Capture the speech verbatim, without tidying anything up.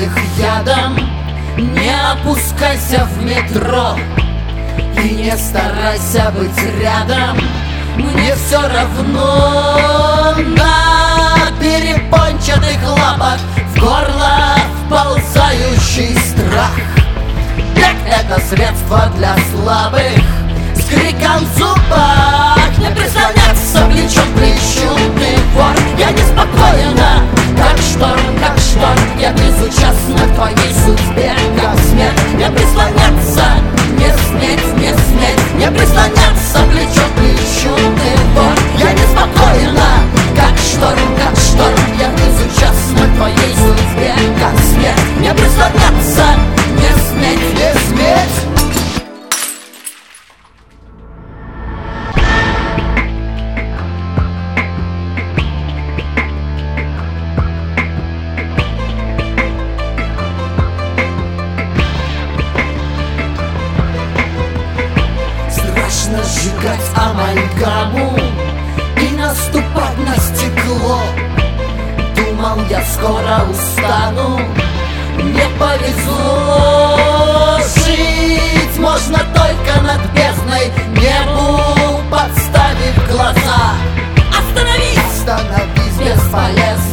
пьяных ядом. Не опускайся в метро и не старайся быть рядом. Мне все равно. На перепончатых лапах в горло вползающий страх. Бег — это средство для слабых с криком в зубах. Не прислоняться плечом к плечу, ты вор. Я неспокойна, как шторм, как шторм. Я безучастна к твоей судьбе, как смерть. Не прислоняться, не сметь, не сметь. Не прислоняться плечом к плечу, ты вор. Я неспокойна, как шторм, как шторм. Я безучастна к твоей судьбе, как смерть. Не прислоняться, не сметь, не сметь. Страшно сжигать амальгаму и наступать на стекло. Думал, я скоро устану, не повезло. Жить можно только над бездной, небу подставив глаза. Остановись! Остановись, бесполезно.